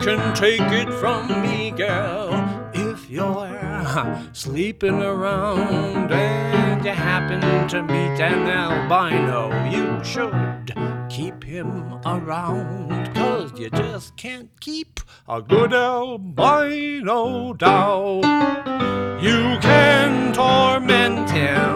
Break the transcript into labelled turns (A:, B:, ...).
A: can take it from me, girl. If you're sleeping around and you happen to meet an albino, you should keep him around, 'cause you just can't keep a good albino down. You can torment him